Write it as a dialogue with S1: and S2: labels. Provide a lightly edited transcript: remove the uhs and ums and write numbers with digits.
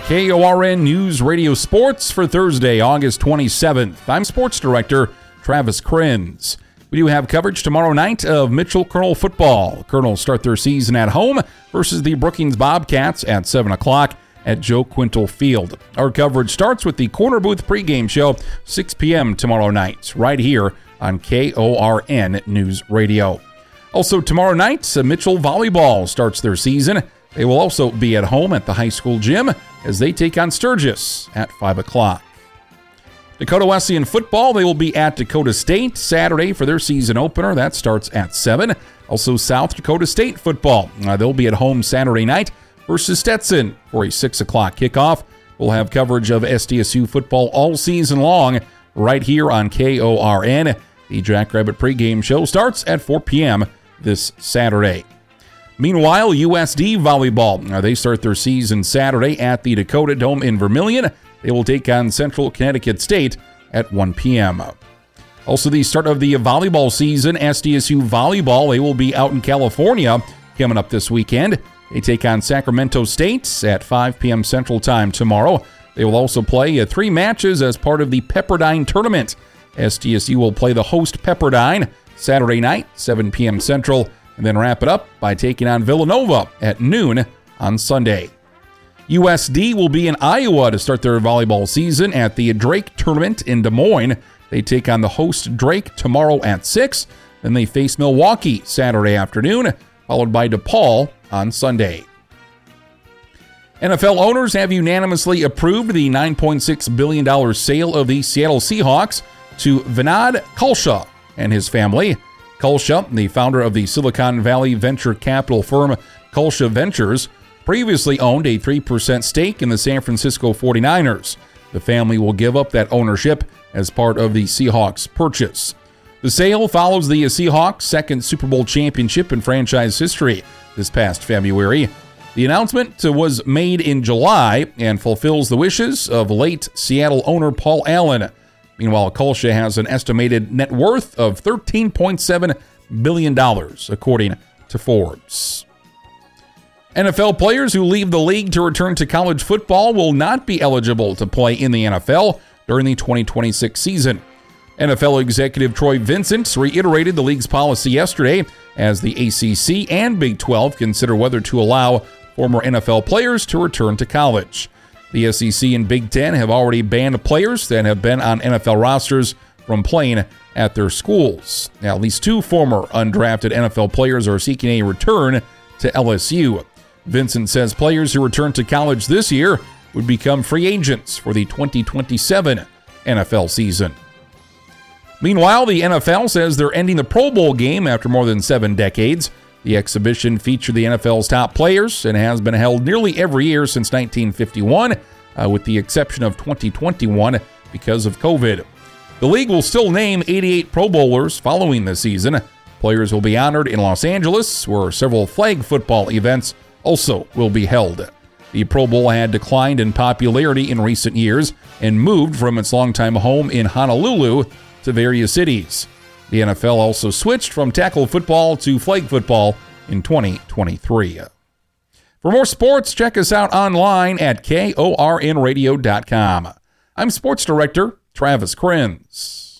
S1: KORN News Radio Sports for Thursday, August 27th. I'm Sports Director Travis Krenz. We do have coverage tomorrow night of Mitchell Colonel football. Colonels start their season at home versus the Brookings Bobcats at 7 o'clock at Joe Quintal Field. Our coverage starts with the Corner Booth pregame show, 6 p.m. tomorrow night, right here on KORN News Radio. Also tomorrow night, Mitchell Volleyball starts their season. They will also be at home at the high school gym as they take on Sturgis at 5 o'clock. Dakota Wesleyan football, they will be at Dakota State Saturday for their season opener. That starts at 7. Also South Dakota State football. They'll be at home Saturday night versus Stetson for a 6 o'clock kickoff. We'll have coverage of SDSU football all season long right here on KORN. The Jackrabbit pregame show starts at 4 p.m. this Saturday. Meanwhile, USD volleyball, they start their season Saturday at the Dakota Dome in Vermilion. They will take on Central Connecticut State at 1 p.m. Also, the start of the volleyball season, SDSU volleyball, they will be out in California coming up this weekend. They take on Sacramento State at 5 p.m. Central Time tomorrow. They will also play 3 matches as part of the Pepperdine Tournament. SDSU will play the host Pepperdine Saturday night, 7 p.m. Central, and then wrap it up by taking on Villanova at noon on Sunday. USD will be in Iowa to start their volleyball season at the Drake Tournament in Des Moines. They take on the host Drake tomorrow at 6. Then they face Milwaukee Saturday afternoon, followed by DePaul on Sunday. NFL owners have unanimously approved the $9.6 billion sale of the Seattle Seahawks to Vinod Kulsha and his family. Kulsha, the founder of the Silicon Valley venture capital firm Kulsha Ventures, previously owned a 3% stake in the San Francisco 49ers. The family will give up that ownership as part of the Seahawks purchase. The sale follows the Seahawks' second Super Bowl championship in franchise history this past February. The announcement was made in July and fulfills the wishes of late Seattle owner Paul Allen. Meanwhile, Kulsha has an estimated net worth of $13.7 billion, according to Forbes. NFL players who leave the league to return to college football will not be eligible to play in the NFL during the 2026 season. NFL executive Troy Vincent reiterated the league's policy yesterday as the ACC and Big 12 consider whether to allow former NFL players to return to college. The SEC and Big Ten have already banned players that have been on NFL rosters from playing at their schools. Now, at least 2 former undrafted NFL players are seeking a return to LSU. Vincent says players who return to college this year would become free agents for the 2027 NFL season. Meanwhile, the NFL says they're ending the Pro Bowl game after more than 7 decades. The exhibition featured the NFL's top players and has been held nearly every year since 1951, with the exception of 2021 because of COVID. The league will still name 88 Pro Bowlers following the season. Players will be honored in Los Angeles, where several flag football events also will be held. The Pro Bowl had declined in popularity in recent years and moved from its longtime home in Honolulu to various cities. The NFL also switched from tackle football to flag football in 2023. For more sports, check us out online at KORNradio.com. I'm Sports Director Travis Krenz.